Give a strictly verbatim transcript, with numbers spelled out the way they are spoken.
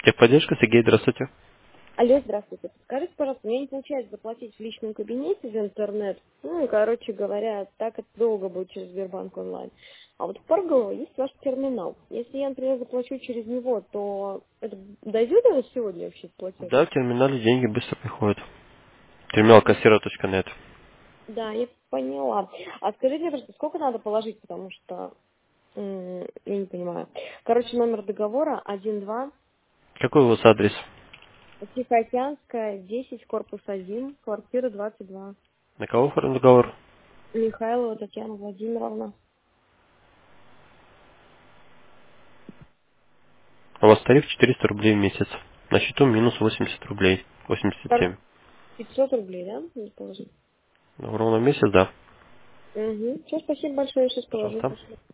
Техподдержка, Сергей, здравствуйте. Алло, здравствуйте. Скажите, пожалуйста, мне не получается заплатить в личном кабинете за интернет. Ну, и, короче говоря, так это долго будет через Сбербанк онлайн. А вот в Парголово есть ваш терминал. Если я, например, заплачу через него, то это дойдет до вас сегодня вообще платеж? Да, в терминале деньги быстро приходят. Терминал кассира точка нет. Да, я поняла. А скажите, мне, пожалуйста, сколько надо положить, потому что м, я не понимаю. Короче, номер договора один два, Какой у вас адрес? Тихоокеанская, десять, корпус один, квартира двадцать два. На кого оформлен договор? Михайлова Татьяна Владимировна. У вас тариф четыреста рублей в месяц. На счету минус восемьдесят рублей. восемьдесят семь. пятьсот рублей, да? Не положить. Ну, ровно месяц, да. Угу. Все, спасибо большое, сейчас положу. Пожалуйста.